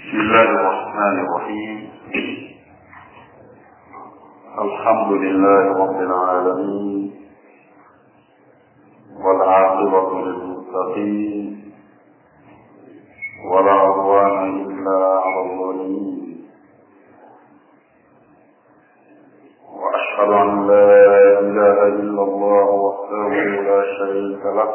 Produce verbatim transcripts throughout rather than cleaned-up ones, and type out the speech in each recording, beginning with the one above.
بسم الله الرحمن الرحيم. الحمد لله رب العالمين، والعاقبة للمتقين، ولا عدوان إلا على الظالمين، وأشهد أن لا إله إلا الله وحده لا شريك له،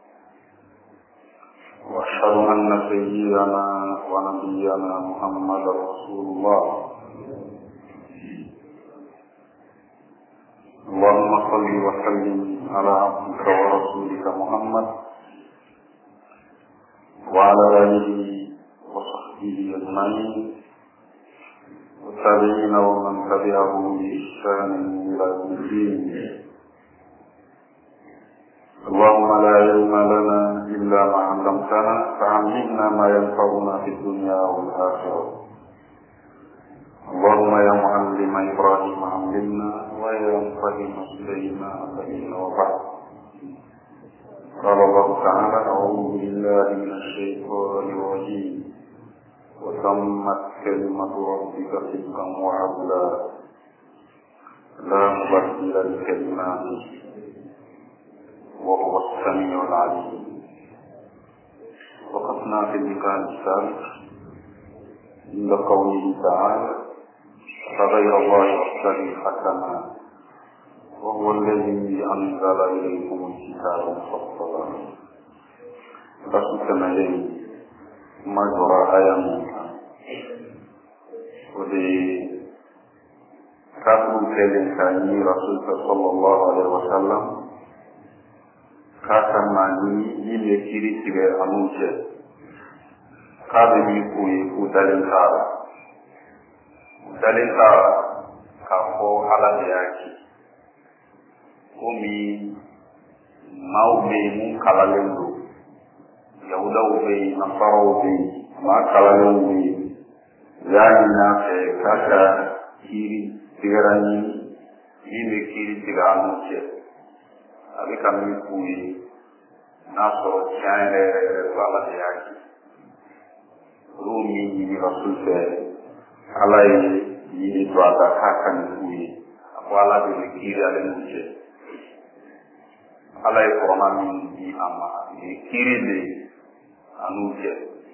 وأشهد أن سيدنا ونبينا محمد رسول الله. اللهم صل وسلم على عبدك ورسولك محمد وعلى آله وصحبه أجمعين، والتابعين ومن تبعهم بإحسان إلى يوم الدين. اللهم لا علم لنا إلا ما علمتنا، فعلمنا ما ينفعنا في الدنيا والآخرة. اللهم يا معلم إبراهيم علمنا، ويا مفهم سليمان فهمنا. وبعد، قال الله تعالى: أعوذ بالله من الشيطان الرجيم، وتمت كلمة ربك صدقا وعدلا لا مبدل لكلماته وهو السميع العليم. وقفنا في اللقاء السابق عند قوله تعالى: فغير الله أبتغي حكما وهو الذي أنزل إليكم الكتاب مفصلا. فسكن إليه مجرى آيامنا ودي كاتب كلمة رسول صلى الله عليه وسلم kaka mani yile kiri tige anuje kabe mi kuyi ku dalin tara dalin tara kafo ala yaki kumi mau be mun kalalendo yahuda ube nasara ube ma kalalendo yani na fe kaka kiri tigarani yile kiri tiga anuje abi kami kuyi naso chane wala yaki rumi ni rasul se alai ni twata kaka ni kuyi wala bi kiri ale muje alai korona min di ama ni kiri de anuje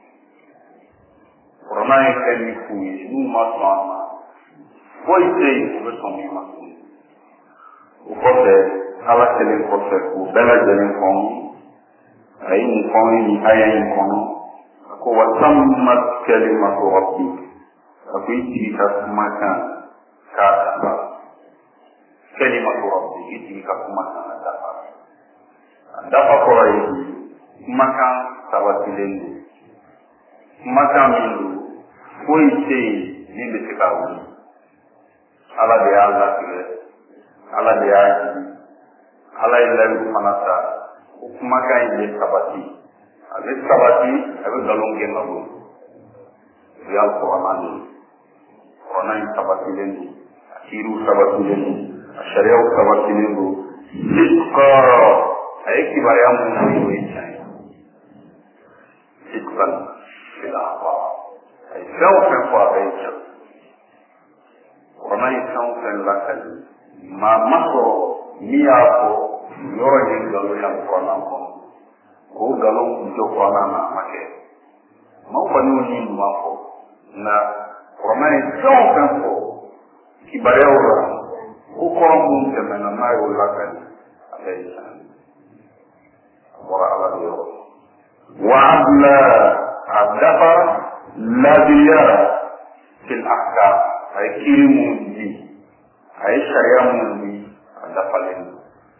korona e kani kuyi nu masama foi sei ko so mi masun o kote ala kelen kɔfɛ k'u bɛɛ lajɛlen kɔn a ye nin kɔn nin aya in kɔnɔ a ko wa tammat kalimatu rabbik a ko i jigi ka kumakan k'a dafa kalimatu rabbik i jigi ka kumakan a dafa a dafa kɔrɔ ye kumakan sabatilen don kumakan min don foyi tɛ yen min bɛ se ka wuli ala de y'a latigɛ ala de y'a jigi ala ye layiru fana ta o kumakan in ye sabati a bɛ sabati a bɛ nkalon kɛ ka bɔ o y'a kɔrɔna de ye kɔrɔna in sabatilen don a kiiriw sabatilen don a sariyaw sabatilen don sidqan a ye kibaruya minnu fɔ o ye tiɲɛ ye sidqan fil akhbar a ye fɛn o fɛn fɔ a bɛ ye tiɲɛ kɔrɔna in fɛn o fɛn lakali maa ma sɔrɔ ni y'a fɔ yɔrɔ ye nkalon ya kɔrɔna kɔnɔ k'o nkalon kun tɛ kɔrɔna na a ma kɛ maaw kɔni y'o ni ɲuman fɔ nka kɔrɔna ye fɛn o fɛn fɔ kibaruyaw la ko kɔrɔ minnu tɛmɛna n'a y'o lakali a bɛ ye tiɲɛ a bɔra ala de yɔrɔ wa adla a dafa laadiya fil ahkam a ye kiiri minnu di a ye sariya minnu di a dafalen don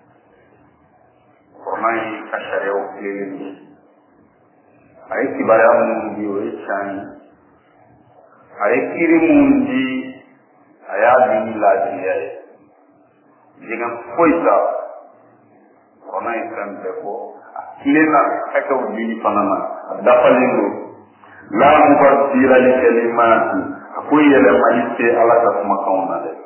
kɔrɔna ye ka sariyaw tilelen don a ye kibaruya minnu di o ye tiɲɛ ye a ye kiiri minnu di a y'a di ni laadiya ye jɛngɛ foyi ta kɔrɔna ye fɛn bɛɛ fɔ a tilen na hakɛw dili fana na a dafalen don la mubaddila li kalimati a ko yɛlɛmali tɛ ala ka kumakanw na dɛ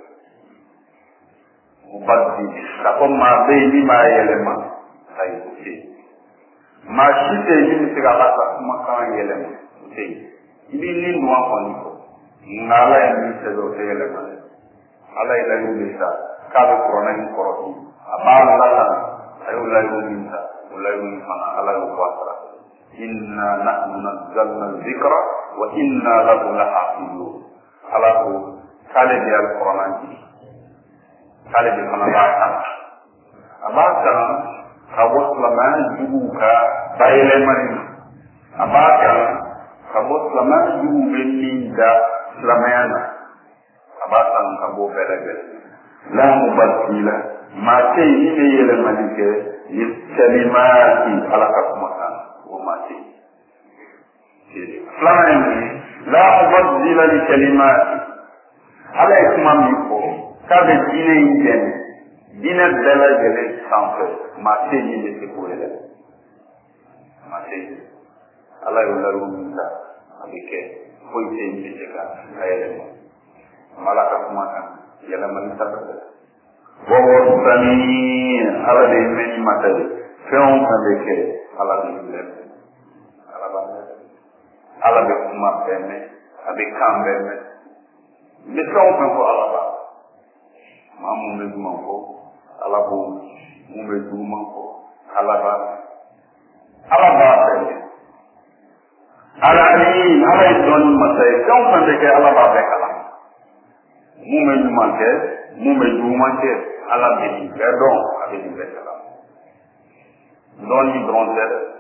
mubaddil ka fɔ maa bɛ yen min b'a yɛlɛma ayi o tɛ yen maa si tɛ yen min bɛ se ka ala ka kumakan yɛlɛma o tɛ yen ibi ni nuwa kɔni fɔ nka ala ye min sɛ dɔ tɛ yɛlɛma dɛ ala ye layiru min ta k'a bɛ kɔrɔna in kɔrɔti a b'a lala a y'o layiru min ta o layiru min fana ala y'o bɔ a sara inna nahnu nazzalna dhikra wa inna lahu lahafizun ala ko k'ale de ye kɔrɔna di k'ale de fana b'a kan a b'a kan ka bɔ silamɛya juguw ka bayɛlɛmani ma a b'a kan ka bɔ silamɛya juguw bɛ min da silamɛya na a b'a kan ka bɔ bɛɛ lajɛlen la mubaddila maa tɛ yen min bɛ yɛlɛmali kɛ ye kalimaati ala ka kumakan o maa tɛ yen filanan ye mun ye la mubaddila li kalimaati ala ye kuma min fɔ k'a bɛ diinɛ in dɛmɛ diinɛ bɛɛ lajɛlen sanfɛ maa tɛ yen min bɛ se k'o yɛlɛma maa tɛ yen ala y'o layiru min ta a bɛ kɛ foyi tɛ yen min bɛ se ka a yɛlɛma ala ka kumakan yɛlɛmali ta bɛ wɔwɔ sani ala de ye mɛn mata ye fɛn o fɛn bɛ kɛ ala de ye lɛ ala b'a lɛ ala bɛ kuma bɛɛ mɛn a bɛ kan bɛɛ mɛn n bɛ fɛn o fɛn fɔ ala b'a maa mun bɛ duman fɔ ala b'o mun bɛ juguman fɔ ala b'a ala b'a bɛɛ mɛn ala ni ala ye dɔɔni masa ye fɛn o fɛn bɛ kɛ ala b'a bɛɛ kalan mun bɛ ɲuman kɛ mun bɛ juguman kɛ ala bɛ nin bɛɛ dɔn a bɛ nin bɛɛ kalan dɔɔni dɔrɔn tɛ dɛ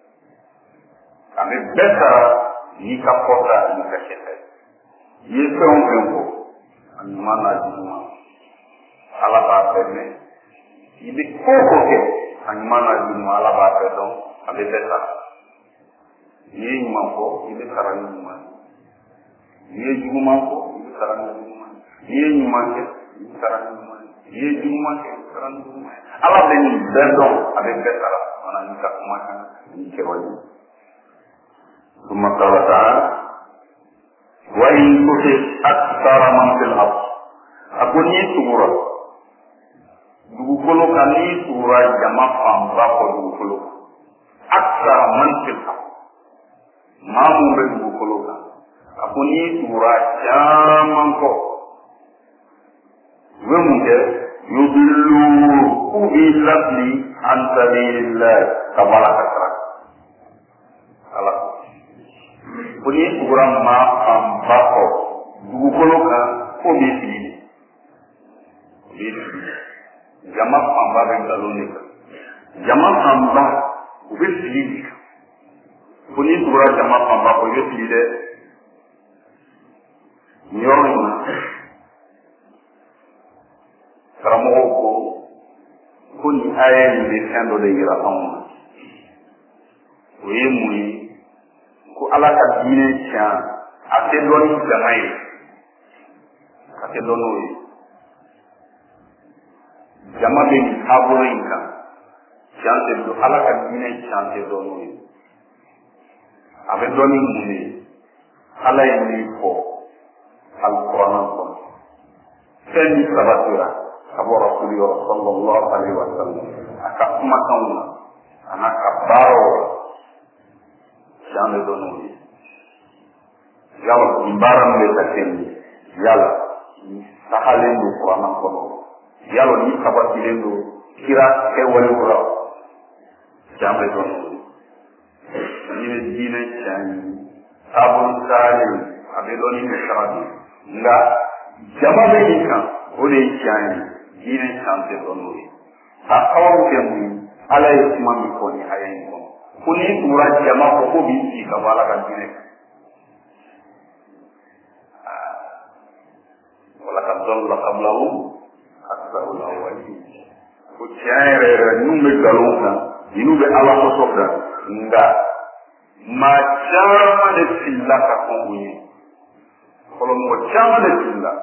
a bɛ bɛɛ sara n'i ka fɔta n'i ka kɛta i ye fɛn o fɛn fɔ a ɲuman n'a juguman ala b'a bɛɛ mɛn i bɛ ko o ko kɛ a ɲuman n'a juguman ala b'a bɛɛ dɔn a bɛ bɛɛ sara n'i ye ɲuman fɔ i bɛ sara ni ɲuman n'i ye juguman fɔ i bɛ sara ni juguman n'i ye ɲuman kɛ i bɛ sara ni ɲuman n'i ye juguman kɛ i bɛ sara ni juguman ala bɛ nin bɛɛ dɔn a bɛ bɛɛ sara mana n'i ka kuma kan n'i kɛwale ثم قال تعالى وإن تطع أكثر من في الأرض أقول ني سورة dugukolo kan ni sura jama fanba kɔ dugukolo أكثر من في الأرض maa mun bɛ dugukolo kan a ko n'i tugura caman kɔ u bɛ mun kɛ yubillu k'u b'i lafili an sabilillah ka bɔ ala ka sira ala ko n'i tugura maa fanba kɔ dugukolo kan k'o b'i fili de o b'i fili jama fanba bɛ nkalon de kan jama fanba u bɛ fili de kan ko n'i tugura jama fanba kɔ i bɛ fili dɛ nin yɔrɔ in na karamɔgɔw ko ko nin aya in bɛ fɛn dɔ de yira anw na o ye mun ye ko ala ka diinɛ tiɲɛ a tɛ dɔn ni jama ye a tɛ dɔn n'o ye jama bɛ nin taabolo in kan tiɲɛ tɛ dɔn ala ka diinɛ tiɲɛ tɛ dɔn n'o ye a bɛ dɔn ni mun de ye ala ye min fɔ alikuranna kɔnɔ fɛn min sabatira ka bɔ rasuli yɔrɔ sallallahu alaihi wa sallam a ka kumakanw na a n'a ka baaraw la tiɲɛ bɛ dɔn n'o ye yala nin baara min bɛ ka kɛ nin ye yala nin sagalen don kuranna kɔnɔ yala nin sabatilen don kira kɛwalew la tiɲɛ bɛ dɔn n'o ye n'i bɛ diinɛ tiɲɛ ɲini taabolo taalen a bɛ dɔn ni sara de nka jama bɛ nin kan o de ye tiɲɛ ye diinɛ tiɲɛ tɛ dɔn n'o ye a sababu kɛ mun ye ala ye kuma min fɔ nin aya in kɔnɔ ko n'i tugura jama kɔ ko b'i sigi ka bɔ ala ka diinɛ kan wala ka dɔnla kablahu aksarul awwalin ko tiɲɛ yɛrɛ yɛrɛ ninnu bɛ nkalon kan ninnu bɛ ala kɔsɔ kan nka maa caman de filila ka kɔn o ye fɔlɔ mɔgɔ caman de filila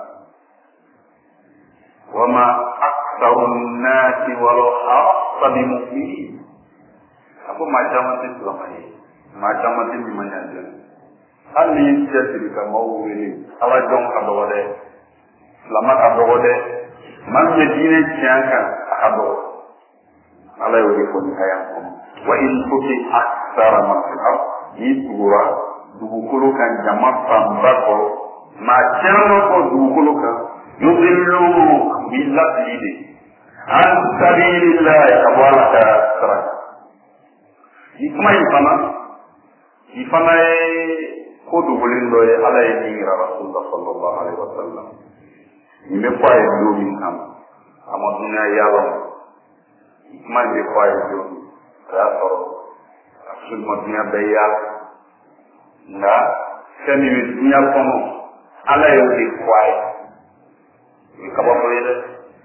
wama aksaru nnaasi walaw harasta bimu'minin a ko maa caman tɛ silama ye maa caman tɛ limaniya dɛ hali ni cɛsiri ka maaw wele ala jɔn ka dɔgɔ dɛ silama ka dɔgɔ dɛ maa min bɛ diinɛ tiɲɛ kan a ka dɔgɔ ala y'o de fɔ nin aya kɔnɔ wa in tuti aksara man fil ard n'i tugura dugukolo kan jama fanba kɔ maa caman kɔ dugukolo kan yudillu bi lasili de an sabilillahi ka bɔ ala ka sira kan ni kuma in fana i fana ye ko dogolen dɔ ye ala ye min yira rasulullah sallallahu alaihi wa sallam nin bɛ fɔ a ye don min kama a ma dunuya yaala kuma in bɛ fɔ a ye don min a y'a sɔrɔ absolument dunuya bɛɛ yaala nka fɛn min bɛ dunuya kɔnɔ ala ye o de fɔ a ye o ye kabako ye dɛ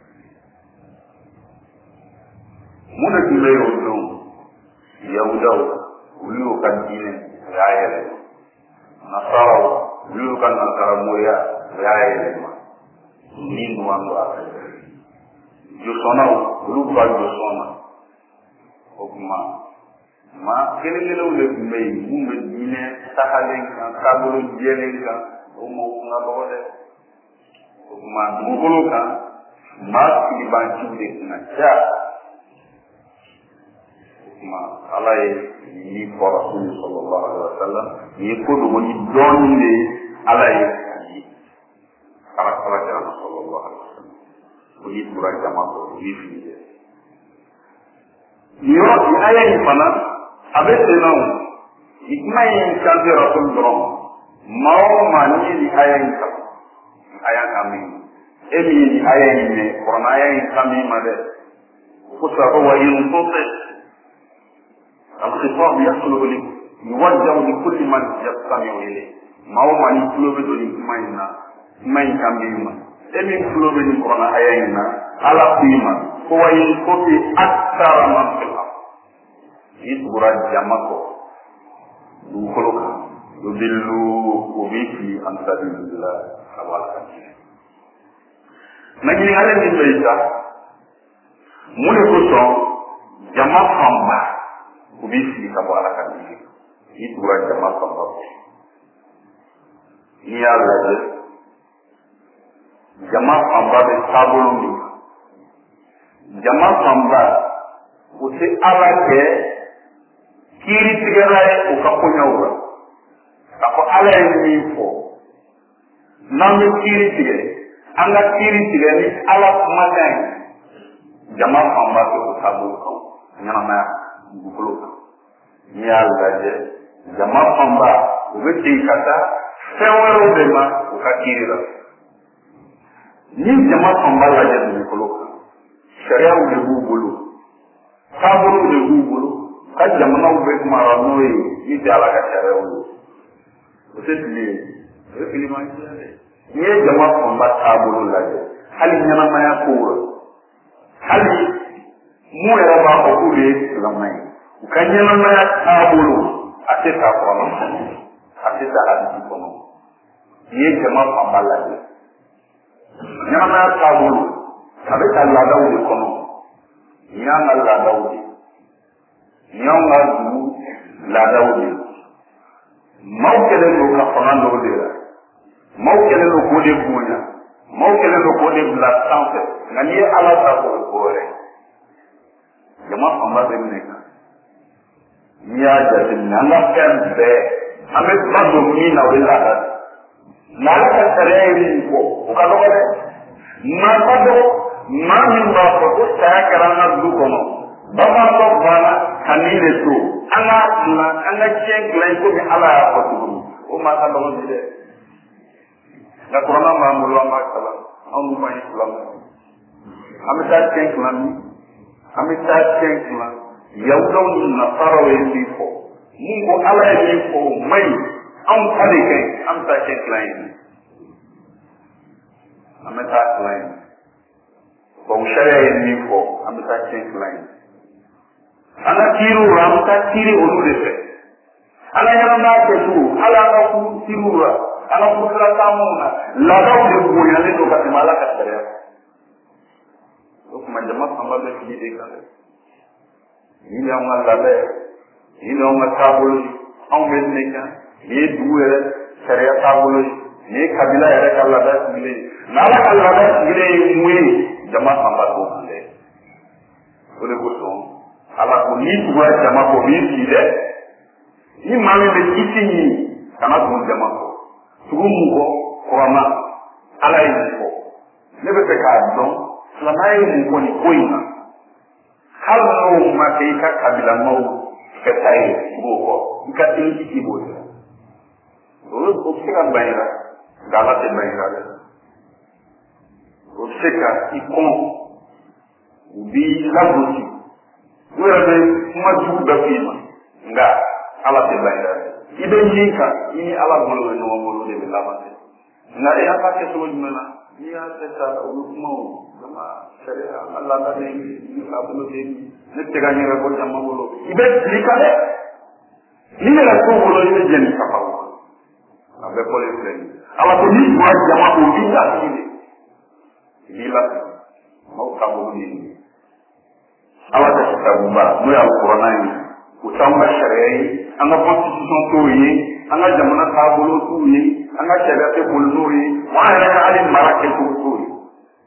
mun de tun bɛ yen o don yahudaw olu y'u ka diinɛ o y'a yɛlɛma nasaraw olu y'u ka nasaramoya o y'a yɛlɛma ni nuwan do a fɛ josɔnnaw olu ka josɔn na o tuma maa kelen kelenw de tun bɛ yen mun bɛ diinɛ tagalen kan taabolo jɛlen kan o ma o kun ka dɔgɔ dɛ o tuma dugukolo kan maa siribanciw de kun ka ca o tuma ala ye ni fɔ rasulu sallallahu alaihi wa sallam ni ye ko dogo ni dɔɔnin de ye ala ye a ye ala kala kɛra na sallallahu alaihi wa sallam o ni tura jama kɔ o ni fili ye nin yɔrɔ ni aya in fana a bɛ sen na o ni kuma in kanse rasulu dɔrɔn maa o maa ni ye nin aya in kalan aya kan min e min ye nin aya in mɛn kɔrɔna aya in kan min ma dɛ ko sago wa yin to tɛ الخطاب يصل يوجه لكل من يستمع إليه ما هو من يطلب دوني كماينا ما يكملنا أمين طلب القرآن آياتنا على قيمة هو ينقص أكثر من في الأرض يتبرع جماعه دخلوك يدلوا وبيتي عن سبيل الله سبحانه نجي على من بيتا من يكون جماعة فما u b'i sigi ka bɔ ala ka digi i tugura jama fanba kɔ n'i y'a lajɛ jama fanba bɛ taabolo min kan jama fanba o tɛ ala kɛ kiiritigɛla ye u ka koɲɛw la k'a fɔ ala ye min fɔ n'an bɛ kiiri tigɛ an ka kiiri tigɛ ni ala kumakan ye jama fanba bɛ o taabolo kan ɲɛnamaya dugukolo kan n'i y'a lajɛ jama fanba u bɛ segin ka taa fɛn wɛrɛw de ma u ka kiiri la ni jama fanba lajɛ dugukolo kan sariyaw de b'u bolo taabolow de b'u bolo ka jamanaw bɛ mara n'o ye ni tɛ ala ka sariyaw ye o tɛ fili ye o ye fili man ca dɛ n'i ye jama fanba taabolo lajɛ hali ɲɛnamaya kow la hali mun yɛrɛ b'a fɔ k'u ye silamɛ ye u ka ɲɛnamaya taabolo a tɛ taa kɔnɔ a tɛ taa hadisi kɔnɔ n'i ye jama fanba lajɛ ɲɛnamaya taabolo a bɛ taa laadaw de kɔnɔ nin y'an ka laadaw de nin y'anw ka dugu laadaw de maaw kɛlen don ka fanga dɔw de la maaw kɛlen don k'o de bonya maaw kɛlen don k'o de bila sanfɛ nka n'i ye ala ta k'o ko wɛrɛ jama fanba bɛ minɛ kan n'i y'a jateminɛ an ka fɛn bɛɛ an bɛ ba don min na o ye laada nka ala ka sariya ye min fɔ o ka dɔgɔ dɛ maa ka dɔgɔ maa min b'a fɔ ko saya kɛra an ka du kɔnɔ bamanan banna ka nin de to an k'a dilan an ka diɲɛ dilan i komi ala y'a fɔ tuguni o maa ka dɔgɔ bi dɛ nka kuranna b'an bolo an b'a kalan anw dun b'an ye filamu an bɛ taa diɲɛ dilan min an bɛ taa diɲɛ dilan yahudaw ni nasaraw ye min fɔ mun ko ala ye min fɔ o ma ɲi anw ta de kɛ an bɛ taa diɲɛ dilan yen an bɛ taa dilan yen tubabu sariya ye min fɔ an bɛ taa diɲɛ dilan yen an ka kiiriw la an bɛ taa kiiri olu de fɛ an ka ɲɛnamaya kɛcogo hali an ka furu kiiriw la an ka furusirataamaw na laadaw de bonyalen don ka tɛmɛ ala ka sariya o tuma jama fanba bɛ fili de kan dɛ nin y'anw ka laada ye nin y'anw ka taabolo ye anw bɛ nin de kan nin ye dugu yɛrɛ sariya taabolo ye nin ye kabila yɛrɛ ka laada sigilen ye n'ala ka laada sigilen ye mun ye jama fanba t'o kan dɛ o de kosɔn ala ko n'i tugura jama kɔ o b'i fili dɛ ni maa min bɛ kisi ɲini kana tugu jama kɔ tugu mun kɔ kɔrɔma ala ye mun fɔ ne bɛ fɛ k'a dɔn silamɛya ye mun fɔ nin ko in na hali n'o ma kɛ i ka kabilamaw kɛ ta ye i b'o kɔ i ka teli i b'o kɛ o bɛ se ka ban i la nka ala tɛ ban i la dɛ o bɛ se ka i kɔn u b'i lagosi u yɛrɛ bɛ kuma jugu bɛɛ f'i ma nka ala tɛ ban i la dɛ i bɛ min kan i ni ala bolo bɛ ɲɔgɔn bolo de bɛ laban dɛ nka e y'a kɛ cogo jumɛn na n'i y'a kɛ sa o bɛ kuma o jama sariya an ka laada de ye ka bolo de ye ne tɛ ka n yɛrɛ bɔ jama bolo i bɛ sigi kan dɛ n'i yɛrɛ t'o bolo i bɛ jɛni kafa o a bɛ fɔlen filɛ nin ye ala ko n'i tun ka jama o b'i lasigi de i b'i lasigi maaw taabolo de ye ala ka kitabuba n'o y'a kuranna ye o t'anw ka sariya ye an ka constitution t'o ye an ka jamana taabolo t'o ye an ka sariya tɛ boli n'o ye wa an yɛrɛ ka hali mara kɛcogo t'o ye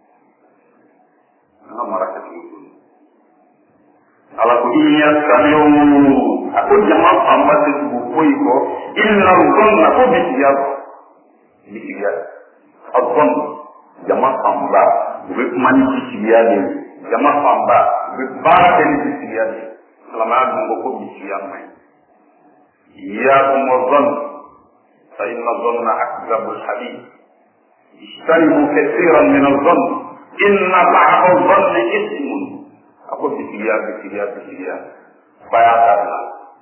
an ka mara kɛcogo t'o ye ala ko i ɲɛ samiyo a ko jama fanba tɛ tugu foyi kɔ illa zɔnna ko bisigiya kɔ bisigiya a zɔn jama fanba u bɛ kuma ni bisigiya de ye jama fanba u bɛ baara kɛ ni bisigiya de ye silamɛya dun ko ko bisigiya man ɲi iyyakum wa-dhann fa inna dhanna akdhabu al-hadith ijtanibu kathiran min adh-dhann inna ba'da adh-dhanni ithmun ako bisigiya bisigiya bisigiya baya karena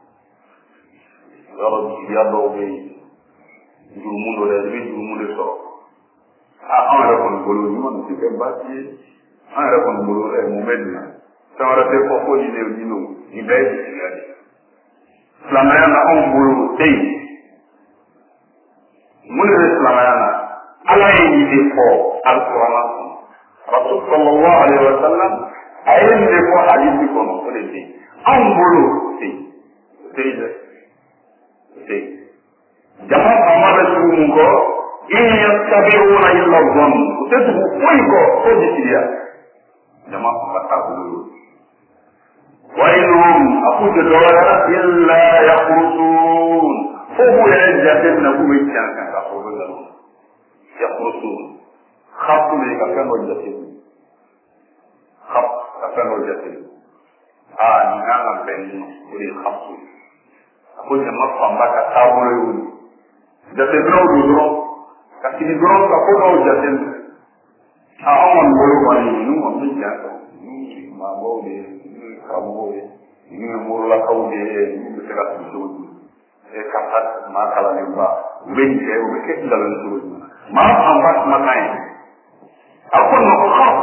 yɔrɔ bisigiya dɔw bɛ yen jurumu dɔ la i bɛ jurumu de sɔrɔ a anw yɛrɛ kɔni bolo ɲuman tɛ kɛ baasi ye an yɛrɛ kɔni bolo ɛ mun bɛ nin na fɛn wɛrɛ tɛ fɔ ko nin de nin don nin bɛɛ ye bisigiya de ye silamɛya na anw bolo tɛ yen mun de bɛ silamɛya na ala ye nin de fɔ alikuranna kɔnɔ rasul sallallahu alaihi wa sallam a ye nin de fɔ hadisi kɔnɔ o de tɛ yen anw bolo tɛ yen o tɛ yen dɛ o tɛ yen jama fanba bɛ tugu mun kɔ in yattabi'una illa dhann o tɛ tugu foyi kɔ fo bisigiya jama fanba t'a bolo wa innahum aqulu dawara illa yakhrusun fo bu yɛrɛ jate minɛ k'u bɛ tiɲɛ kan ka fɔ bɛ nkalon yakhrusun xapu de ka fɛn dɔ jate minɛ xap ka fɛn dɔ jate minɛ aa nin kan ka bɛn ni o de ye xapu ye a ko jama fanba ka taabolo ye o de jateminɛw don dɔrɔn ka sigi dɔrɔn ka ko dɔw jateminɛ a anw kɔni bolo kɔni ninnu kɔni bɛ tiɲɛ kan ninnu maabaw de ye karamɔgɔw ye ninnu ye morolakaw de ye ninnu bɛ se ka sigi cogo jumɛn e ka taa maa kalalenba u bɛ nin kɛ u bɛ kɛ nkalon cogo jumɛn maa fanba kumakan ye a ko nin ma ko xaw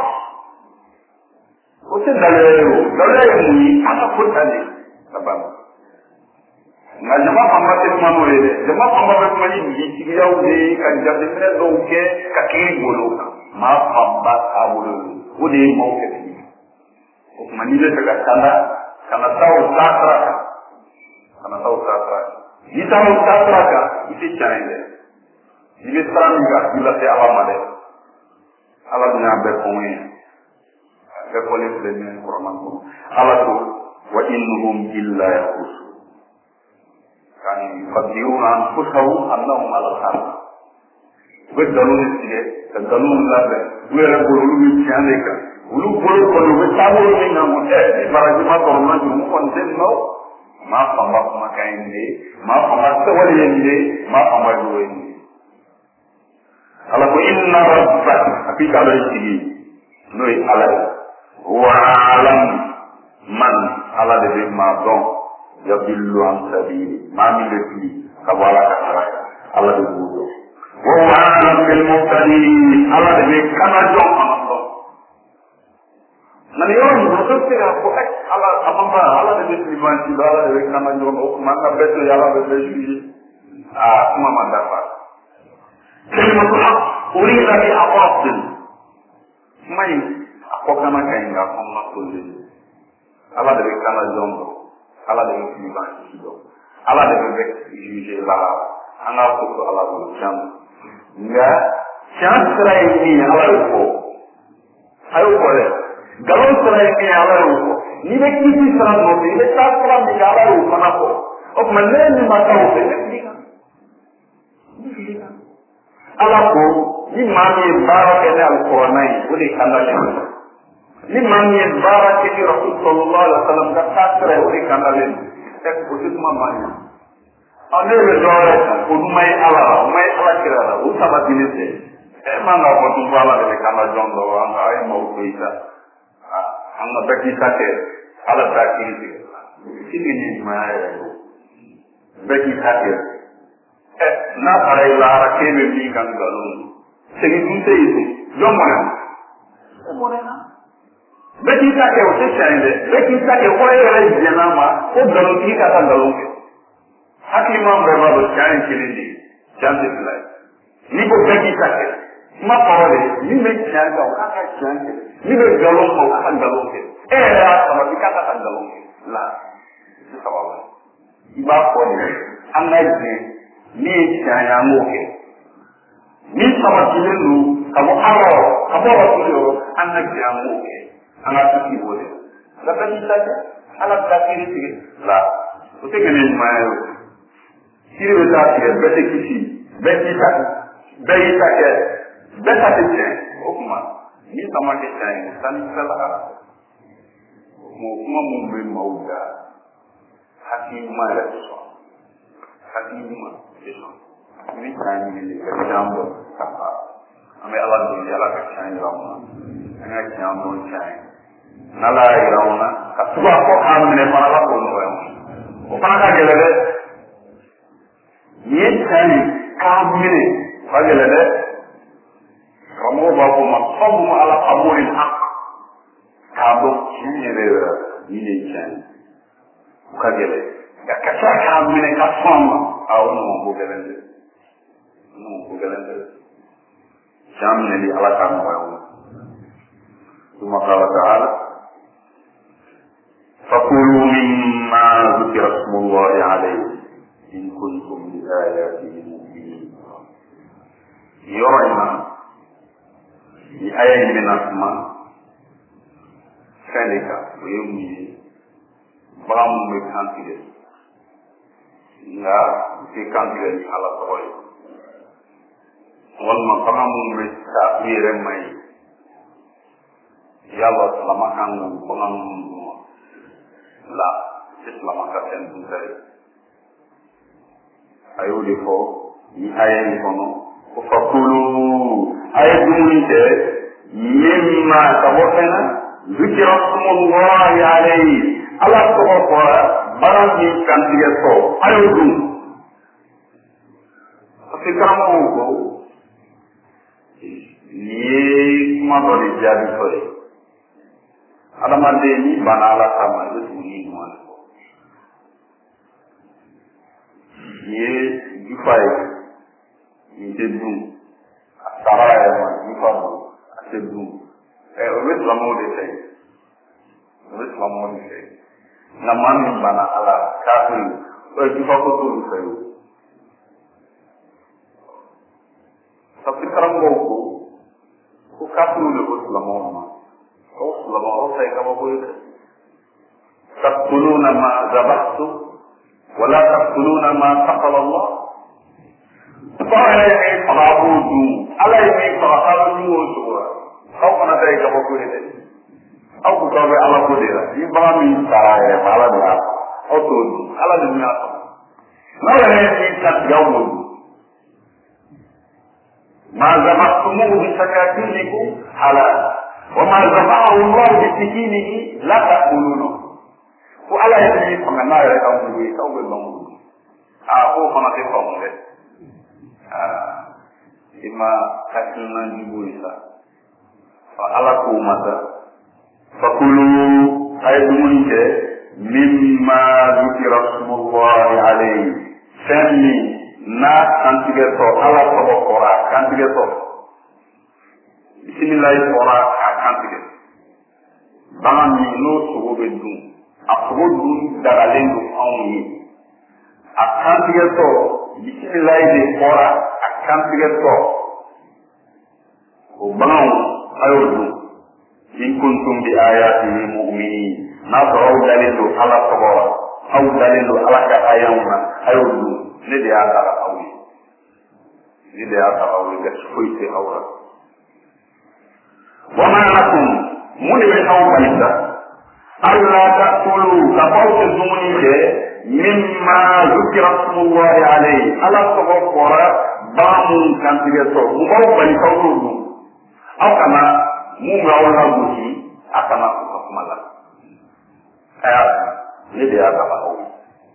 o tɛ daliya ye o daliya ye mun ye an ka ko ta de ka ban nka jama fanba tɛ kuma n'o ye dɛ jama fanba bɛ kuma ni bisigiyaw de ye ka jateminɛ dɔw kɛ ka kiri bolo kan maa fanba taabolo o de ye maaw kɛ ten o tuma n'i bɛ fɛ ka taa kana taa o taasira kan kana taa o taasira kan n'i taara o taasira kan i tɛ tiɲɛ ye dɛ i bɛ sira min kan i lase ala ma dɛ ala dun y'a bɛɛ fɔ ye a bɛɛ fɔlen filɛ nin ye kɔrɔman kɔnɔ ala ko wa innahum illa yakhrusun yani yuqaddiruna anfusahum annahum ala al-haq u bɛ nkalon tigɛ ka nkalon labɛn u yɛrɛ bolo olu bɛ tiɲɛ de kan olu bolo kɔni u bɛ taabolo min kan ko ɛ ni baraji ma sɔrɔ na jurumu kɔni tɛ nin nɔ maa fanba kumakan ye nin ye maa fanba sɛbɛnni ye nin ye maa fanba jogo ye nin ye ala ko inna rabba a k'i ka ala sigi n'o ye ala ye wa alam man ala de bɛ maa dɔn yadillu an sabili maa min bɛ fili ka bɔ ala ka sara kan ala de b'o dɔn wa alam bil muhtadin ala de bɛ kana dɔn fana dɔn na ni yɔrɔ min o tɛ se k'a fɔ ɛ ala a ma ba ala de bɛ filiman ci ala de bɛ kana dɔn o tuma an ka bɛɛ to ye ala bɛ bɛɛ juge aa kuma ma dafa kelimatu haq urida bi abatil kuma in a ko kana ka ɲi nka kɔn ma tole ala de bɛ kana dɔn dɔn ala de bɛ filiman ci dɔn ala de bɛ bɛɛ juge la an k'a fɔ ala b'o can nka can sira ye min ye ala y'o fɔ a y'o fɔ dɛ nkalon sira ye min ye ala y'o fɔ n'i bɛ kisi sira nɔfɛ i bɛ taa sira min kɛ ala y'o fana fɔ o tuma ne ni ma taa o fɛ ne fili kan ala ko ni maa min ye baara kɛ ni alikuranna ye o de kan dalen don ni maa min ye baara kɛ ni rasul sallallahu alaihi wa sallam ka taa sira ye o de kan dalen don ɛ o tɛ kuma maa ɲɛ ɔ ne bɛ dɔ wɛrɛ kan o dun ma ye ala la o ma ye ala kira la o sabatili tɛ ɛ man ka fɔ tun ko ala de bɛ kan la jɔn dɔ an ka a ye maaw to i ta an ka bɛɛ k'i ta kɛ ala t'a kiri tigɛ sini ni ɲumanya yɛrɛ ye bɛɛ k'i ta kɛ ɛ n'a fɔra i la ara k'e bɛ min kan nkalon segin dun tɛ yen jɔn mɔnɛ e mɔnɛ na bɛɛ k'i ta kɛ o tɛ tiɲɛ ye dɛ bɛɛ k'i ta kɛ fɔ e yɛrɛ jɛn'a ma ko nkalonitigi ka taa nkalon kɛ hakili ma bɛɛ b'a dɔn tiɲɛ ye kelen de ye tiɲɛ tɛ fila ye n'i ko bɛɛ k'i ta kɛ kuma kɔrɔ de min bɛ tiɲɛ kan o k'a ka tiɲɛ kɛ min bɛ nkalon kan o k'a ka nkalon kɛ e yɛrɛ y'a sabati k'a ka ka nkalon kɛ la i sababa i b'a fɔ de an ka jɛ min ye tiɲɛ ye an b'o kɛ min sabatilen don ka bɔ ala ka bɔ rasul yɔrɔ an ka jɛ an b'o kɛ an ka kisi b'o de la bɛɛ k'i ta kɛ ala bɛ taa kiri tigɛ la o tɛ kɛ ni ɲuman ye o kiri bɛ taa tigɛ bɛɛ tɛ kisi bɛɛ k'i ta bɛɛ y'i ta kɛ bɛɛ ta tɛ tiɲɛ o tuma min ta ma kɛ tiɲɛ ye sanni fɛn la o kuma o kuma minnu bɛ maaw da hakili ɲuman yɛrɛ tɛ sɔn hakili ɲuman tɛ sɔn i bɛ tiɲɛ ɲini de ka tiɲɛ dɔn ka fara an bɛ ala deli ala ka tiɲɛ jira anw na an ka tiɲɛ dɔn tiɲɛ ye n'ala y'a jira anw na ka tugu a kɔ k'a minɛ fana ala k'o nɔgɔya anw o fana ka gɛlɛn dɛ nin ye tiɲɛ ye k'a minɛ o ka gɛlɛn dɛ karamɔgɔ b'a fɔ ma sabu ala qabuli haq k'a dɔn tiɲɛ yɛrɛ yɛrɛ nin de ye tiɲɛ ye o ka gɛlɛn nka ka tila k'a minɛ ka sɔn ma a o ɲɔgɔn ko gɛlɛn tɛ o ɲɔgɔn ko gɛlɛn tɛ tiɲɛ minɛli ala k'a nɔgɔya o ma ثم قال تعالى فكلوا مما ذكر اسم الله عليه إن كنتم بآياته مؤمنين يرينا بآية من أسماء ذلك ويومي برام بكانتي لا بكانتي على طوي والما برام بتعبير ماي ya Allah selamatkan pengamun lah selamatkan tentu saja ayo defo ni ayat ni kono ko fakulu ayat dumi te mimma tabokena zikra smullahi alayhi Allah tabokora barang ni kan dia so ayo dum sekarang ko ni ma do di jadi sore adamanden ni bana ala kama i bɛ tugu ni ɲuman de kɔ nin ye jufa ye nin tɛ dun a sara yɛrɛ ma jufa don a tɛ dun ɛ o bɛ silamɛw de fɛ o bɛ silamɛw de fɛ nka maa min bana ala kafiri o ye jufa ko t'olu fɛ o parce que karamɔgɔw ko ko kafiriw de ko silamɛw ma لما أوصي كما قلت تقتلون ما ذبحتم ولا تقتلون ما سقل الله فعليه فعبودوا عليه فعبودوا وسورا أو أنا ذلك كما قلت أو كتابة على قدرة يبقى من سرايا على دعا أو تودوا على دنيا ما يهي تتجوز ما ذبحتموه بسكاكينكم حلال وما زرعه الله بسكينه لا تأكلونه وعلى يدي فمن لا يركب به أو بالمنظور أقول فما تفهم له إما تكلنا جبويسا فعلى قومة فكلوا أيضونك مما ذكر اسم الله عليه سمي نا كانتيجتو على صبورا كانتيجتو bisimilah fɔra a kantigɛ bagan min n'o sogo bɛ dun a sogo dun dagalen don anw ye a kantigɛtɔ bisimilah de fɔra a kantigɛtɔ o baganw a y'o dun in kuntum bi ayatihi mu'minin n'a sɔrɔ aw dalen don ala tɔgɔ la aw dalen don ala ka ayaw na a y'o dun ne de y'a kalan aw ye ni de aka awli ga foyte awra wa ma lakum muni be aw balita alla ta'kulu ka fawta zumuni de mimma zukira smullahi alayhi ala tawqara ba'mun kan tigeto mu baw balita awru aw kama mu rawla muti akama ko kumala aya ni de aka awli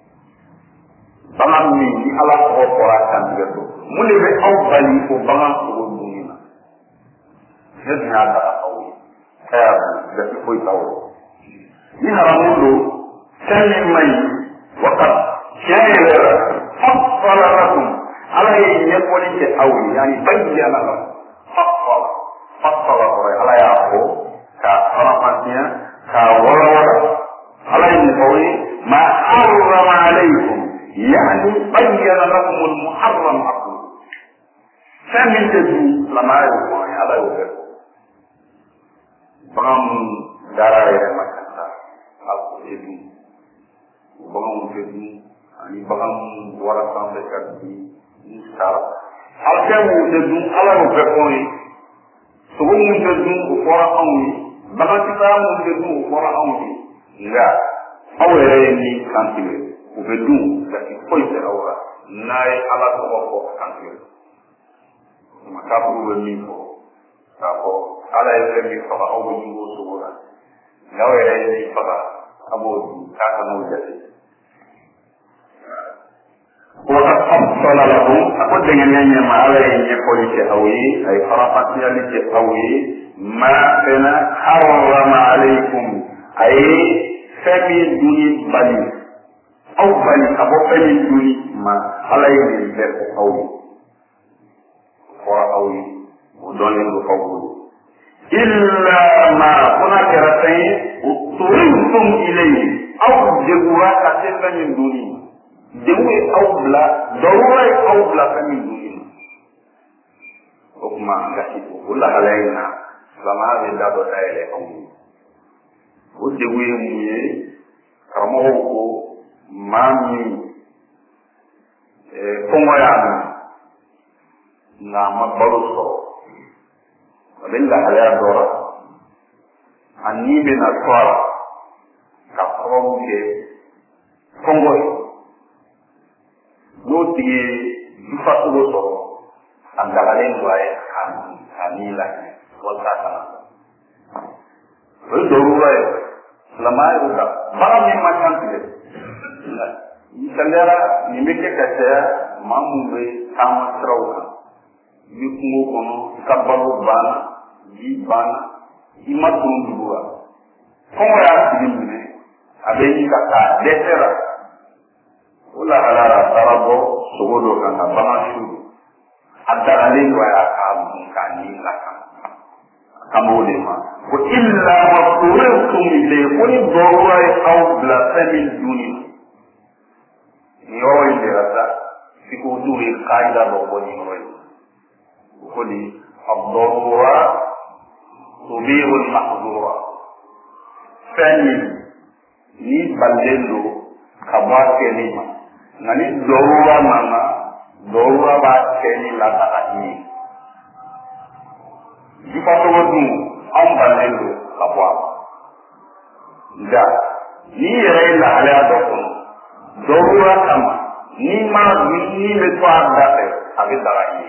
bama mi ni ala tawqara kan tigeto muni be aw bali ko bama ko dunina ni aka awli aya da ko tawo ni haramundo sani mai وقد شاهد فصل لكم على يقول أولي يعني بين لكم فصل فصل على يعقوب كفرقتنا كورور على يقول ما حرم عليكم يعني بين لكم المحرم أقول فمن تجو لما يقول على يقول بغم دارا مكتا أقول إبن bagam fedu ani bagam wara sampai kadi insar alke mu fedu ala mo fekoni so mu fedu ko fora amni bagam kita mu fedu ko fora amni nga awere ni kantile ko fedu da ki foite awra nay ala ko ko kantile maka bu ni ko ta ko ala e ni ko awu ni ko so wala ngawere ni fa abo ka ka mo jati وقد فصل لهم أقول لهم ما عليه يقول كأوي أي فرقت يلك أوي ما كان حرم عليكم أي فمي دوني بني أو بني أبو فمي دوني ما عليه يقول أوي وأوي ودوني أوي إلا ما هناك رتين اضطررتم إليه أو جبوا كتبا من دوني dewe awbla dawai awbla kami dunia okuma ngasi kula halaina sama be dabo taile awu o dewe muye kamo ko mami e kongoya na mabalo so abella halaya dora anni be na twara ka ko ke kongoya no tiye dufa tulo soro andalalen wae kan kanila wala kana o dorura lama ruka bara mi makan tile isandera ni meke kata mamumbe kama trauka yukungo kono kabalu bana di bana imatun dua komo ya silimne abeni kaka desera wala halara tarabo sogodo kana bamashu adalale wa akamkani laka kamole ma ko illa ma qultum ilay qul dawra aw la tabil dunya yoy derata siko duwe qaida lo boni roy ko ni ad-darura tubihu al-mahdura fani ni bandelo kabwa kelima nani dawra mama dawra ba keli la taati di pato wadu am bandelo kabwa da ni yere la ala dokon dawra kama ni ma ni me to adate abi darani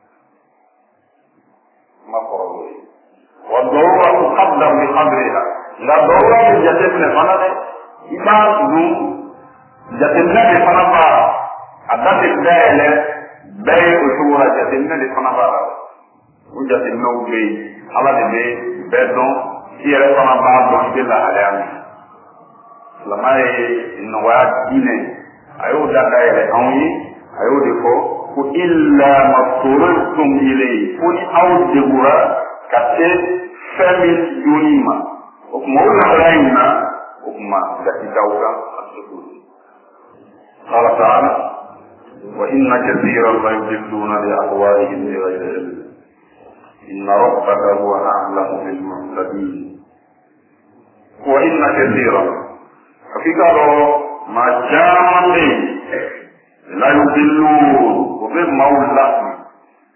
ma korolo wa dawra tuqaddam bi qadriha la dawra jatetne fanade ima du jatetne de fanaba adate dele bay usura jatetne de fanaba u jatetne u be ala de be bedon yere fanaba don de la alami lamay inwa dine ayo da dele anwi ayo de ko ku illa masturtum ilay kun awdura kate famil dunima o mo la raina o ma da tawga asukuri قال تعالى وإن كثيرا لا يضلون بأهوائهم بغير علم إن ربك هو أعلم بالمهتدين وإن كثيرا ففي قالوا ما جامع لا يضلون وبالمولى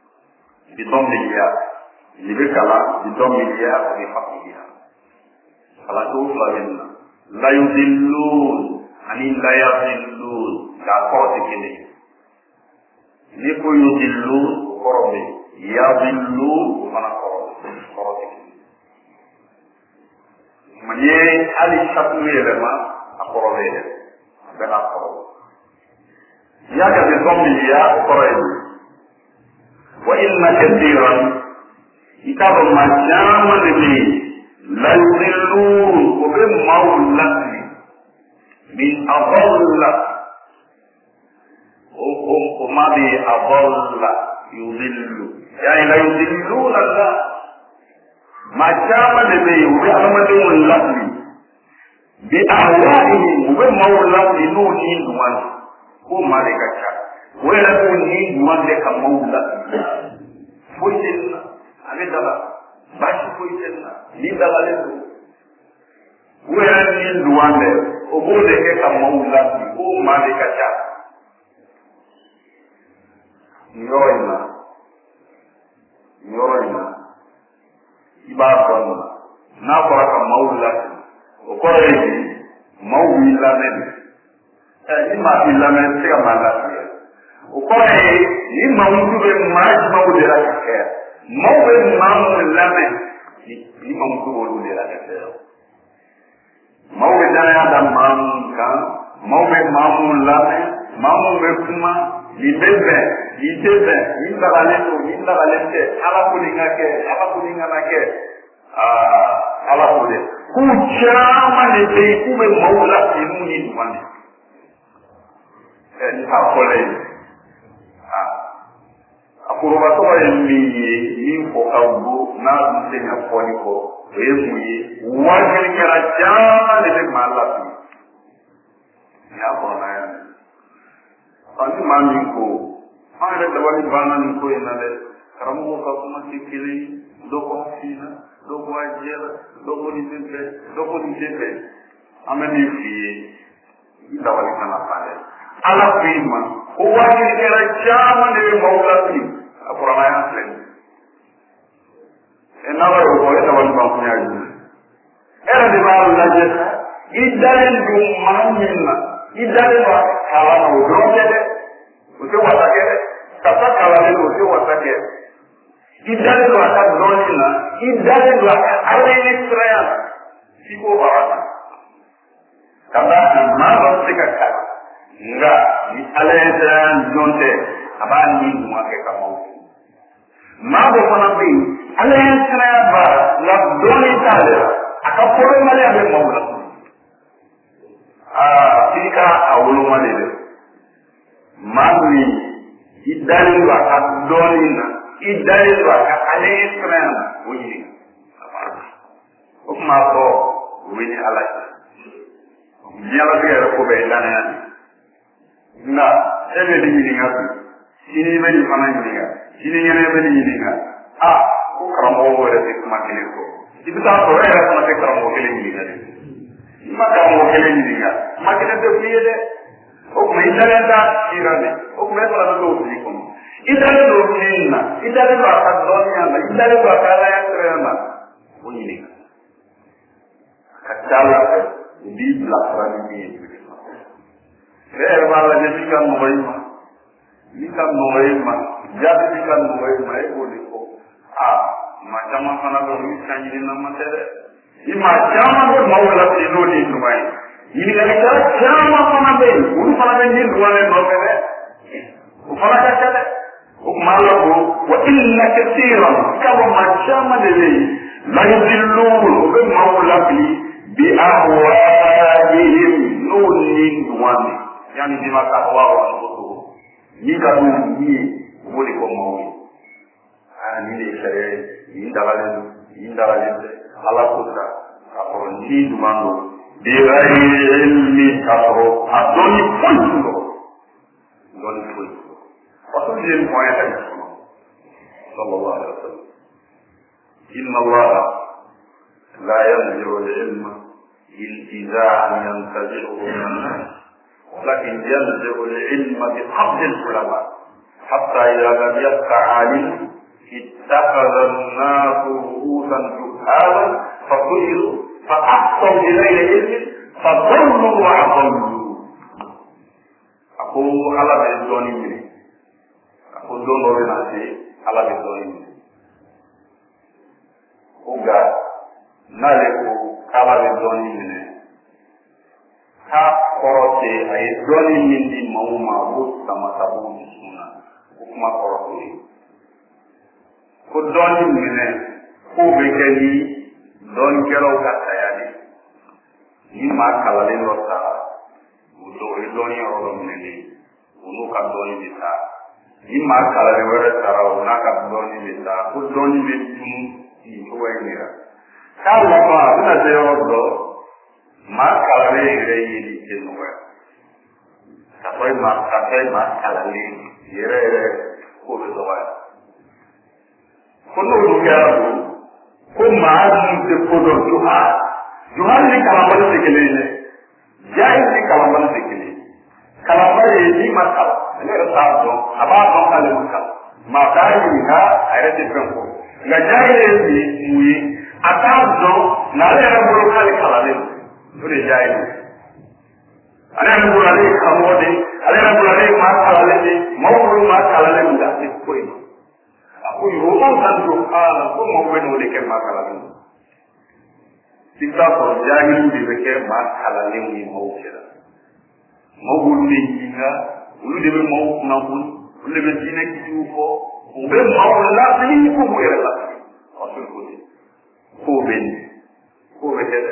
بضم الياء اللي بكلا بضم الياء وبفتحها على طول لنا لا يضلون ani la yadillun la kɔrɔti kelen ni ko yudillun o kɔrɔ bɛ yadillun o fana kɔrɔ kɔrɔti kelen ma ni ye hali sabu yɛlɛma a kɔrɔ bɛ yɛlɛ a bɛɛ n'a kɔrɔ i y'a jate dɔn miliya o kɔrɔ ye wa inna kathiran i k'a dɔn maa caman de bɛ yen la yudillun o bɛ maaw lasiri من أضل وما بي أضل يضل يعني لا يضلون الله ما جام لبي وبأمدهم اللفل بأهوائهم وبمولى نونين وان هو مالك الشعب ولا نونين وان لك مولى فوجدنا هذا باش فوجدنا لذا غلطه ولا نونين وان لك o b'o de kɛ ka maaw lasigi o maa de ka ca nin yɔrɔ in na nin yɔrɔ in na i b'a dɔn n'a fɔra ka maaw lasigi o kɔrɔ ye di maaw b'i lamɛn ɛ ni maa b'i lamɛn i tɛ se ka maa lasigi o kɔrɔ ye ni maamuso bɛ maa jumɛnw de la ka kɛ maaw bɛ maa minnu lamɛn ni maamuso b'olu de la ka kɛ maaw bɛ danaya da maa mun kan maaw bɛ maa mun lamɛn maa mun bɛ kuma nin bɛ bɛn nin tɛ bɛn nin dagalen don nin dagalen tɛ ala ko nin ka kɛ ala ko nin kana kɛ aa ala ko dɛ k'u caman de bɛ yen k'u bɛ maaw lasigi n'u ni ɲuman de ɛ nin t'a fɔlen ye aa a korobatɔgɔ ye min ye min fɔ ka bon n'a dun tɛ ɲɛ fɔli kɔ o ye mun ye wajibi kɛra caman de bɛ maa lasigi nin y'a kɔnɔna ye ɔ ni maa min ko an yɛrɛ dabali banna nin ko in na dɛ karamɔgɔ ka kuma tɛ kelen ye dɔ ko an finna dɔ ko an jɛla dɔ ko nin tɛ fɛ dɔ ko nin tɛ fɛ an bɛ min f'i ye i dabali kana ban dɛ ala ko i ma ko wajibi kɛra caman de bɛ maaw lasigi a kɔrɔmaya filɛ nin e n'a b'a ye o kɔ e dabali ban kun y'a jumɛn e yɛrɛ de b'a lajɛ i dalen don maa min na i dalen don a kalan na o dɔrɔn tɛ dɛ o tɛ wasa kɛ dɛ ka taa kalannen don o tɛ wasa kɛ i dalen don a ka dɔɔnin na i dalen don a ka ala ye siraya la f'i k'o baara ta ka taa kan maa dɔ tɛ se ka kalan nka ni ala ye siraya dɔn tɛ a b'a ni ɲuman kɛ ka maaw fo maa dɔ fana bɛ yen ala ye siraya baara nka dɔɔnin t'ale la a ka fɔlɔmaliya bɛ maaw la aa f'i ka a woloma de dɛ maa min i dalen don a ka dɔɔnin na i dalen don a ka ale ye siraya la o ɲini o tuma fɔ o bɛ ni ala cɛ diɲɛlatigɛ yɛrɛ ko bɛɛ ye danaya de nka e bɛ nin ɲininka bi sini i bɛ nin fana ɲininka sini ɲɛnɛ bɛ nin ɲininka a ko karamɔgɔ yɛrɛ tɛ kuma kelen fɔ i bɛ taa sɔrɔ e yɛrɛ fana tɛ karamɔgɔ kelen ɲininka dɛ i ma karamɔgɔ kelen ɲininka kuma kelen tɛ f'i ye dɛ o tuma i dalen t'a sira de o tuma e fana bɛ t'o fili kɔnɔ i dalen don min na i dalen don a ka dɔnniya la i dalen don a ka alaya siraya la o ɲininka a ka ca ala fɛ u b'i bilasira ni min ye e yɛrɛ b'a lajɛ min ka nɔgɔ i ma min ka nɔgɔ i ma jaabi min ka nɔgɔ i ma e b'o de fɔ a maa caman fana bɛ olu ka ɲininama tɛ dɛ i maa caman bɛ maaw lasigi n'o de ɲuman ye ɲininkalikɛla caman fana bɛ yen olu fana bɛ nin ɲuman nɔfɛ dɛ o fana ka ca dɛ o tuma ala ko wa inna kasiran k'a fɔ maa caman de bɛ yen la yudillun o bɛ maaw lasigi bi ahwaihim n'o ni ɲuman de yani bima tahwahu anfusuhum ni ka d'u ni ye u b'o de fɔ maaw ye aa nin de ye sariya ye nin dagalen don nin dagalen tɛ ala ko sa k'a sɔrɔ ni ɲuman don bighayri ilmin k'a sɔrɔ a dɔnni foyi t'u sɔrɔ dɔnni foyi t'u sɔrɔ rasul ye nin fɔ an ye hadisi kɔnɔ sallallahu alaihi wa sallam inna allaha la yanzi'u al-ilma intiza'an yantazi'uhu min an-nas ولكن ينزع العلم بقبض العلماء حتى إذا لم يبق عالم ittakhadhan nasu ru'usan juhalan fasu'ilu fa'aqtaw ilayhi ilmin fadallu wa adallu. Aku ala be doni mi. Aku dono le nasi ala be doni mi. Uga nale ko ala be doni mi. Ha korote ay doni min di mauma bu sama sabu sunna. Kuma korote. Ko doni mi ne ko be keni don kero ka tayani. Ni ma kala le no sa. Udo doni oro mi. Unu ka doni bisa. Ni ma kala le wera sara una ka doni bisa. Ko doni be tunu ti ko wenira. Kala ba na de oro ma kala le ire yi ke no wa. Sapai ma sapai ma kala le ire ire ko be do wa. Ko no do ya ko ko ma ni te ko do juha. Juha ni kala ba de ke le ne. Jai ni kala ba de ke le. Kala ba ye ni ma kala. Ne ra sa do aba do kala ni kala. Ma ta ni ha ayre de ko. Ga jai ni muyi ata do na le ra bo kala kala le. Dole jai ni. Ala na bo ale kamode, ala na bo ale ma kala le, ma bo ma kala le nda ti ko ni. Aku yo on kan do ala ko mo we no de ke ma kala le. Sita ko jai ni de ke ma kala le ni mo kira. Mo bu ni nga, ulu de mo na bu, ulu de dine ki ko, o be ma la ni ko mo era la. Asul ko ni. Ko be ni. Ko be de.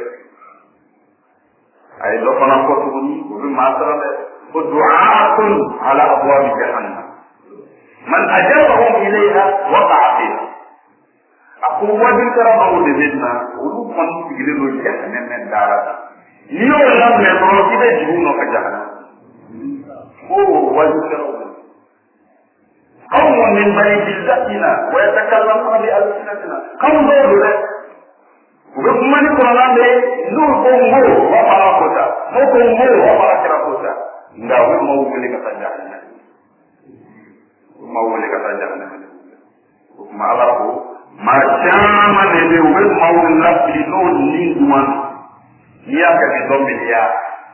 Ay lo fana ko to ni ko be ma tara de. Ko du'aatun ala abwab jahannam. Man ajabahum ilayha waqa'a fiha. Aku wajib tara ma o de bedna, ulu kon sigile lo jahannam men dara. Ni o la me ro ki be jibu no ka jahannam. Oh, wajib قوم من بني جلدتنا ويتكلمون بألسنتنا قوم دول وبكم من القرآن نور كونغو وفراكوتا نور كونغو وفراكراكوتا نقول موولي كتجاهنا موولي كتجاهنا وما الله ما شام نبي وبل مولا بلون نيزوان نياك بدومبليا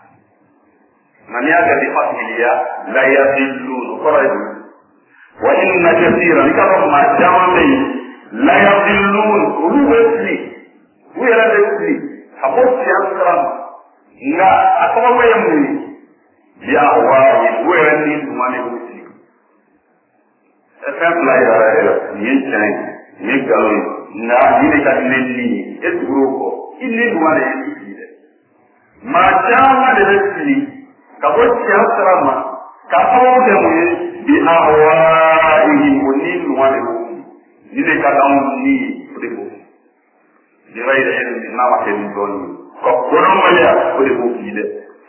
نياك بفتحليا لا يضلون قرأي وإن كثيرا لكرم ما جامعي لا يضلون روحي ويلا يضلي حبوس ينصرم نا أتوقع يموني يا الله ويلا نيزوان يضلي أفهم لا يرى ينشان يقالون نا ينك نني يتبروكو إني دوان يضلي ما جامع يضلي حبوس ينصرم كفوق يموني bi ahwaihi munin walihu ile kadang ni debo dirai da ilmi na ma ke don ko gono maliya ko debo kide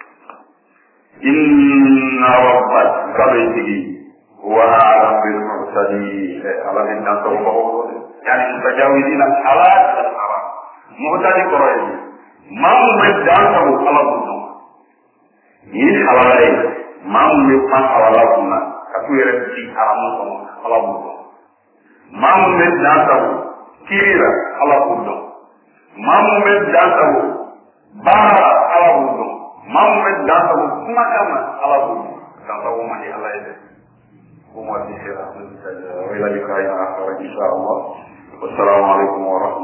inna rabbat kabaiti wa a'lam bil mursalin ala min tantawu yani mutajawizina halal al haram muhtadi qur'an ma mudan tabu ala bunno ni halalai ma mu pa ala bunna aku yɛrɛ ti aramu kɔnɔ ala b'o dɔn maa mun bɛ dan sago kiri la ala b'o dɔn maa mun bɛ dan sago baara la ala b'o dɔn maa mun bɛ dan sago kumakan na ala b'o dɔn dan sago man di ala ye dɛ ko waati sera o ye ladilikan ye a kɛra insha Allah wasalaamu alaikum wa rahmatulah.